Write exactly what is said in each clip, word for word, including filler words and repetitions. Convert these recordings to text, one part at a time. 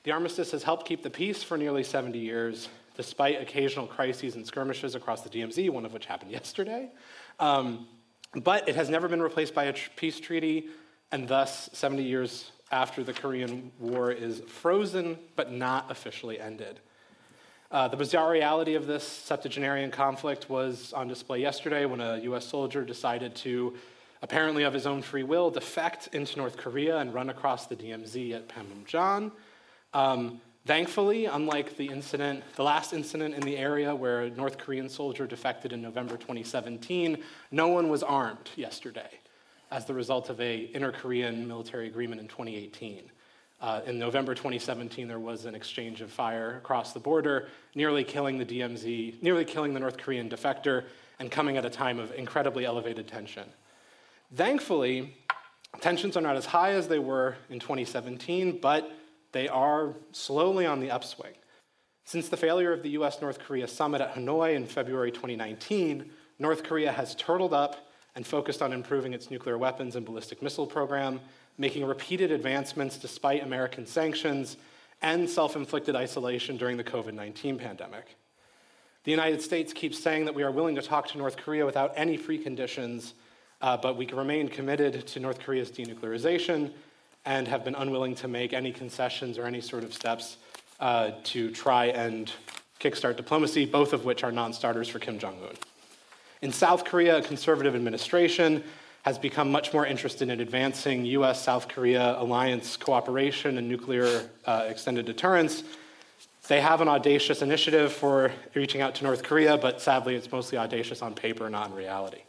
The armistice has helped keep the peace for nearly seventy years, despite occasional crises and skirmishes across the D M Z, one of which happened yesterday. Um, but it has never been replaced by a tr- peace treaty, and thus, seventy years after the Korean War is frozen, but not officially ended. Uh, the bizarre reality of this septuagenarian conflict was on display yesterday when a U S soldier decided to, apparently of his own free will, defect into North Korea and run across the D M Z at Panmunjom. Um, thankfully, unlike the incident, the last incident in the area where a North Korean soldier defected in November twenty seventeen, no one was armed yesterday as the result of a inter-Korean military agreement in twenty eighteen. Uh, in November twenty seventeen, there was an exchange of fire across the border, nearly killing the D M Z, nearly killing the North Korean defector, and coming at a time of incredibly elevated tension. Thankfully, tensions are not as high as they were in twenty seventeen, but they are slowly on the upswing. Since the failure of the U S North Korea summit at Hanoi in February twenty nineteen, North Korea has turtled up and focused on improving its nuclear weapons and ballistic missile program, making repeated advancements despite American sanctions and self-inflicted isolation during the COVID nineteen pandemic. The United States keeps saying that we are willing to talk to North Korea without any preconditions, uh, but we remain committed to North Korea's denuclearization and have been unwilling to make any concessions or any sort of steps uh, to try and kickstart diplomacy, both of which are non-starters for Kim Jong-un. In South Korea, a conservative administration has become much more interested in advancing U S South Korea alliance cooperation and nuclear uh, extended deterrence. They have an audacious initiative for reaching out to North Korea, but sadly it's mostly audacious on paper, not in reality.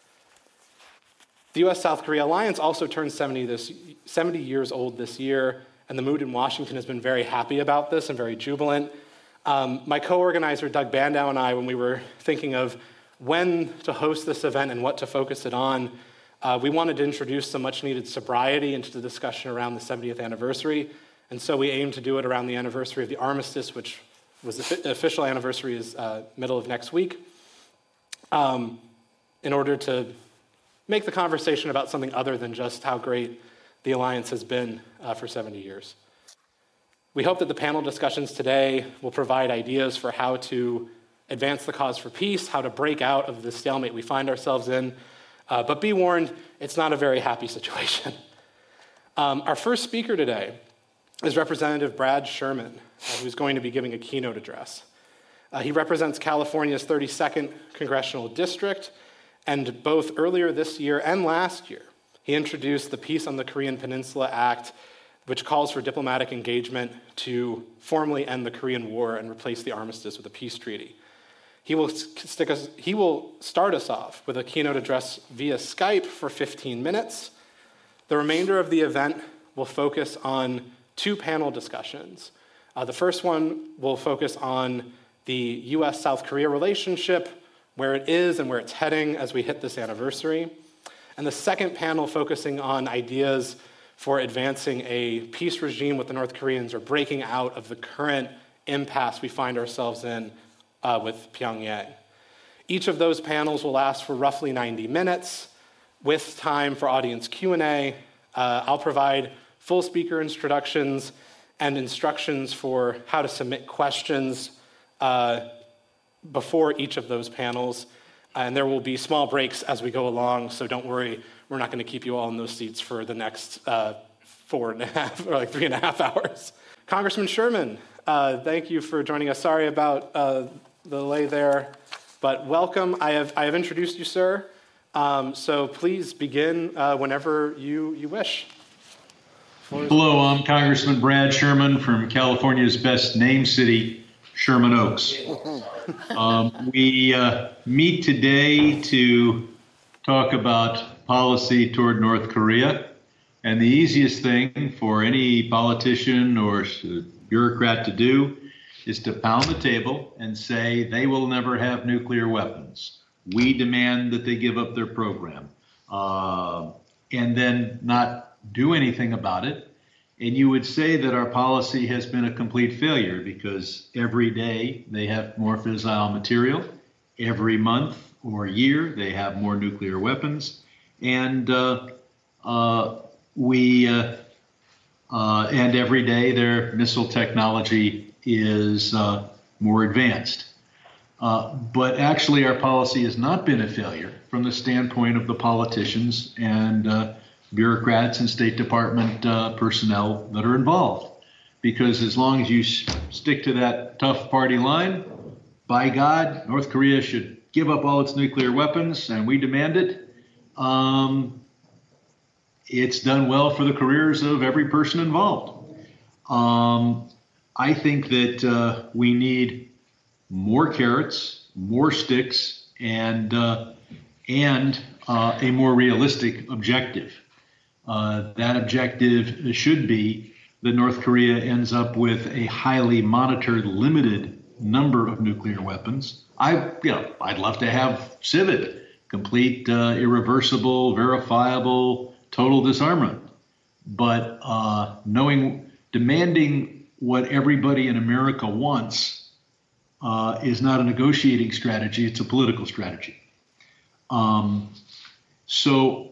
The U S South Korea alliance also turned seventy, this, seventy years old this year, and the mood in Washington has been very happy about this and very jubilant. Um, my co-organizer, Doug Bandow, and I, when we were thinking of when to host this event and what to focus it on, Uh, we wanted to introduce some much-needed sobriety into the discussion around the seventieth anniversary, and so we aimed to do it around the anniversary of the armistice, which was the official anniversary is uh, middle of next week, um, in order to make the conversation about something other than just how great the alliance has been uh, for seventy years. We hope that the panel discussions today will provide ideas for how to advance the cause for peace, how to break out of the stalemate we find ourselves in. Uh, but be warned, it's not a very happy situation. Um, our first speaker today is Representative Brad Sherman, uh, who's going to be giving a keynote address. Uh, he represents California's thirty-second Congressional District, and both earlier this year and last year, he introduced the Peace on the Korean Peninsula Act, which calls for diplomatic engagement to formally end the Korean War and replace the armistice with a peace treaty. He will, stick us, he will start us off with a keynote address via Skype for fifteen minutes. The remainder of the event will focus on two panel discussions. Uh, the first one will focus on the U S South Korea relationship, where it is and where it's heading as we hit this anniversary. And the second panel focusing on ideas for advancing a peace regime with the North Koreans or breaking out of the current impasse we find ourselves in Uh, with Pyongyang. Each of those panels will last for roughly ninety minutes, with time for audience Q and A. Uh, I'll provide full speaker introductions and instructions for how to submit questions uh, before each of those panels. And there will be small breaks as we go along, so don't worry, we're not going to keep you all in those seats for the next uh, four and a half, or like three and a half hours. Congressman Sherman, uh, thank you for joining us. Sorry about uh, the delay there, but welcome. I have I have introduced you, sir. Um, so please begin uh, whenever you you wish. Hello, I'm Congressman Brad Sherman from California's best name city, Sherman Oaks. Um, we uh, meet today to talk about policy toward North Korea, and the easiest thing for any politician or bureaucrat to do is to pound the table and say they will never have nuclear weapons. We demand that they give up their program, uh, and then not do anything about it. And you would say that our policy has been a complete failure because every day they have more fissile material, every month or year they have more nuclear weapons, and uh, uh, we uh, Uh, and every day their missile technology is uh, more advanced. Uh, but actually our policy has not been a failure from the standpoint of the politicians and uh, bureaucrats and State Department uh, personnel that are involved. Because as long as you s- stick to that tough party line, by God, North Korea should give up all its nuclear weapons, and we demand it. Um, it's done well for the careers of every person involved. Um, I think that uh, we need more carrots, more sticks, and uh, and uh, a more realistic objective. Uh, that objective should be that North Korea ends up with a highly monitored, limited number of nuclear weapons. I, you know, I'd love to have CIVID, complete, uh, irreversible, verifiable, total disarmament. But uh, knowing, demanding what everybody in America wants uh, is not a negotiating strategy; it's a political strategy. Um, so.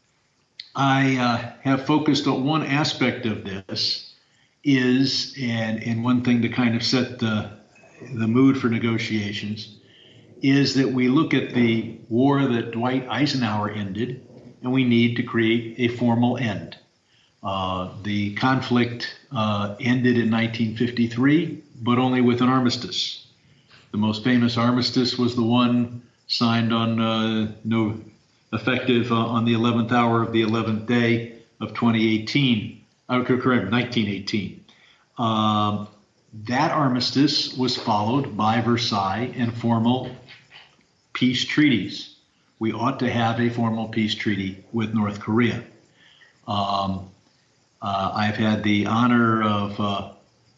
I uh, have focused on one aspect of this is, and, and one thing to kind of set the, the mood for negotiations, is that we look at the war that Dwight Eisenhower ended, and we need to create a formal end. Uh, the conflict uh, ended in nineteen fifty-three, but only with an armistice. The most famous armistice was the one signed on uh, no. effective uh, on the eleventh hour of the eleventh day of twenty eighteen, uh, correct, nineteen eighteen. Um, that armistice was followed by Versailles and formal peace treaties. We ought to have a formal peace treaty with North Korea. Um, uh, I've had the honor of uh,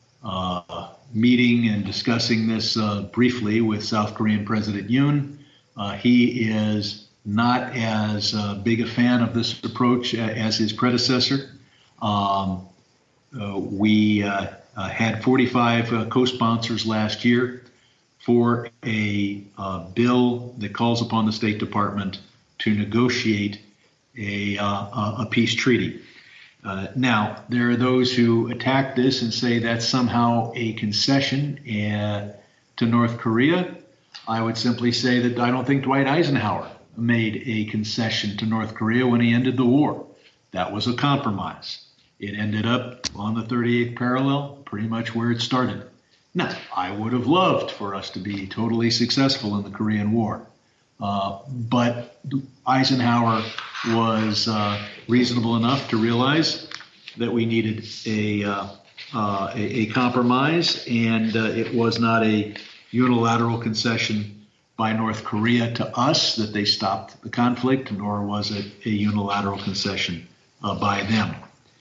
uh, meeting and discussing this uh, briefly with South Korean President Yoon. Uh, he is not as uh, big a fan of this approach as his predecessor. Um, uh, we uh, uh, had forty-five uh, co-sponsors last year for a uh, bill that calls upon the State Department to negotiate a, uh, a peace treaty. Uh, now, there are those who attack this and say that's somehow a concession uh, to North Korea. I would simply say that I don't think Dwight Eisenhower made a concession to North Korea when he ended the war. That was a compromise. It ended up on the thirty-eighth parallel, pretty much where it started. Now, I would have loved for us to be totally successful in the Korean War, uh, but Eisenhower was uh, reasonable enough to realize that we needed a, uh, uh, a, a compromise, and uh, it was not a unilateral concession by North Korea to us that they stopped the conflict, nor was it a unilateral concession uh, by them.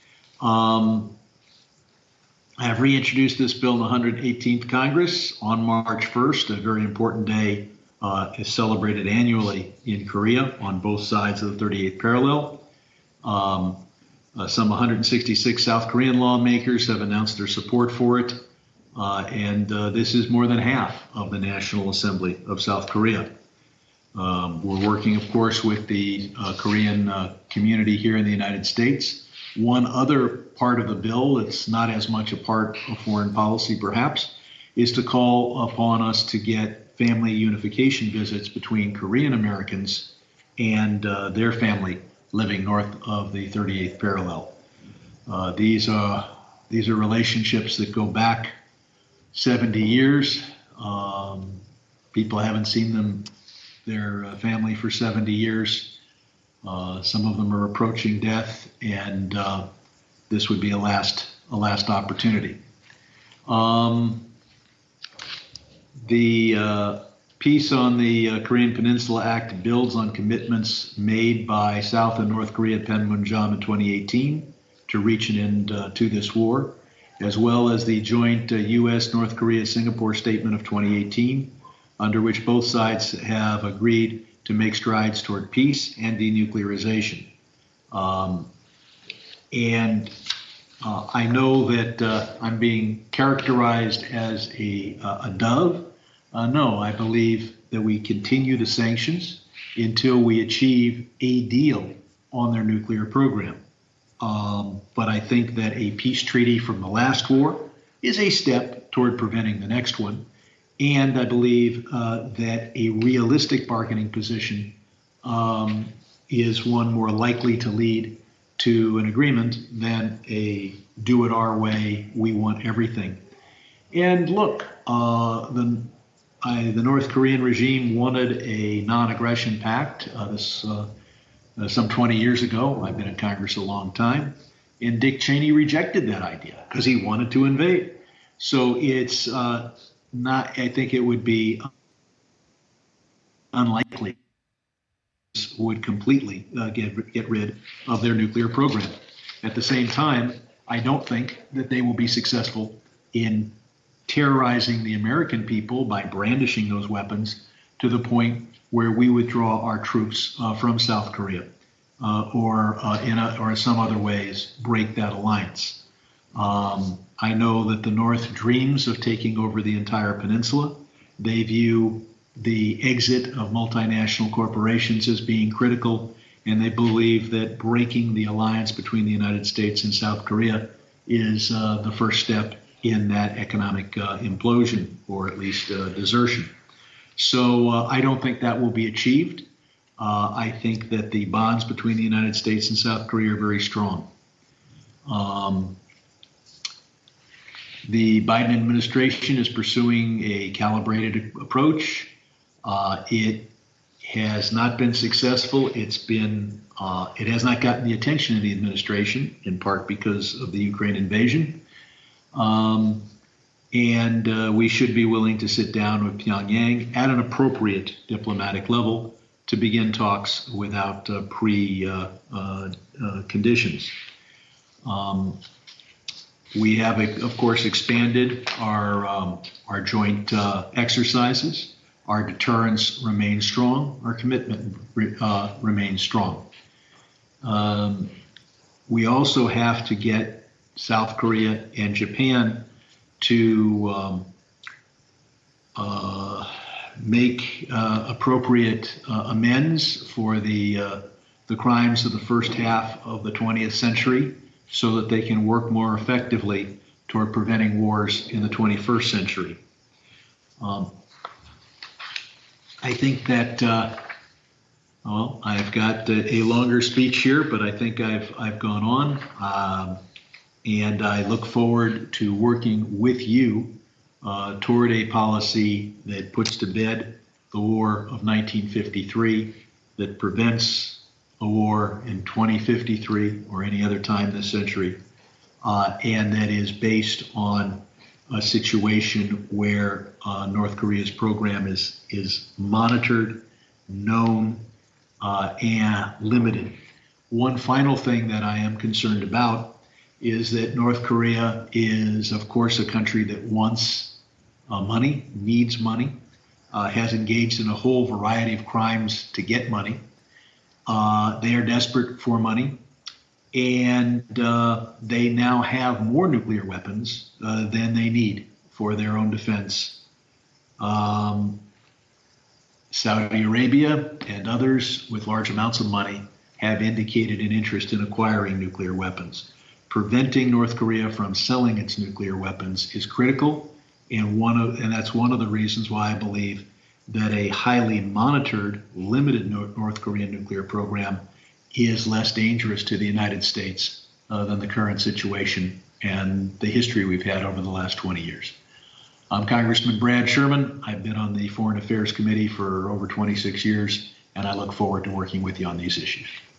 Um, I have reintroduced this bill in the one hundred eighteenth Congress on March first, a very important day uh, is celebrated annually in Korea on both sides of the thirty-eighth parallel. Um, uh, some one hundred sixty-six South Korean lawmakers have announced their support for it. Uh, and uh, this is more than half of the National Assembly of South Korea. Um, we're working, of course, with the uh, Korean uh, community here in the United States. One other part of the bill that's not as much a part of foreign policy, perhaps, is to call upon us to get family unification visits between Korean Americans and uh, their family living north of the thirty-eighth parallel. Uh, these are these are relationships that go back seventy years. Um, people haven't seen them, their uh, family for seventy years. Uh, some of them are approaching death, and uh, this would be a last a last opportunity. Um, the uh, Peace on the uh, Korean Peninsula Act builds on commitments made by South and North Korea at Panmunjom in twenty eighteen to reach an end uh, to this war, as well as the joint uh, U S North Korea Singapore Statement of twenty eighteen, under which both sides have agreed to make strides toward peace and denuclearization. Um, and uh, I know that uh, I'm being characterized as a, uh, a dove. Uh, no, I believe that we continue the sanctions until we achieve a deal on their nuclear program. Um, but I think that a peace treaty from the last war is a step toward preventing the next one. And I believe uh, that a realistic bargaining position um, is one more likely to lead to an agreement than a do it our way, we want everything. And look, uh, the, I, the North Korean regime wanted a non-aggression pact. Uh, this uh, uh, some twenty years ago. I've been in Congress a long time. And Dick Cheney rejected that idea because he wanted to invade. So it's uh, not, I think it would be unlikely would completely uh, get, get rid of their nuclear program. At the same time, I don't think that they will be successful in terrorizing the American people by brandishing those weapons to the point where we withdraw our troops uh, from South Korea uh, or uh, in a, or in some other ways break that alliance. Um, I know that the North dreams of taking over the entire peninsula. They view the exit of multinational corporations as being critical, and they believe that breaking the alliance between the United States and South Korea is uh, the first step in that economic uh, implosion, or at least uh, desertion. So uh, I don't think that will be achieved. Uh, I think that the bonds between the United States and South Korea are very strong. Um, the Biden administration is pursuing a calibrated approach. Uh, it has not been successful. It's been, uh, it has not gotten the attention of the administration, in part because of the Ukraine invasion. Um, and uh, we should be willing to sit down with Pyongyang at an appropriate diplomatic level to begin talks without uh, pre uh, uh, uh, conditions. Um, we have, of course, expanded our um, our joint uh, exercises. Our deterrence remains strong. Our commitment uh, remains strong. Um, we also have to get South Korea and Japan to um, uh, make uh, appropriate uh, amends for the uh, the crimes of the first half of the twentieth century, so that they can work more effectively toward preventing wars in the twenty-first century. Um, I think that, uh, well, I've got a, a longer speech here, but I think I've I've gone on, um, and I look forward to working with you uh, toward a policy that puts to bed the war of nineteen fifty-three, that prevents a war in twenty fifty-three or any other time this century, uh, and that is based on a situation where uh, North Korea's program is is monitored, known, uh, and limited. One final thing that I am concerned about is that North Korea is, of course, a country that wants uh, money, needs money, uh, has engaged in a whole variety of crimes to get money. Uh, they are desperate for money. And uh, they now have more nuclear weapons uh, than they need for their own defense. Um, Saudi Arabia and others with large amounts of money have indicated an interest in acquiring nuclear weapons. Preventing North Korea from selling its nuclear weapons is critical, and one of, and that's one of the reasons why I believe that a highly monitored, limited North Korean nuclear program is less dangerous to the United States uh, than the current situation and the history we've had over the last twenty years. I'm Congressman Brad Sherman. I've been on the Foreign Affairs Committee for over twenty-six years, and I look forward to working with you on these issues.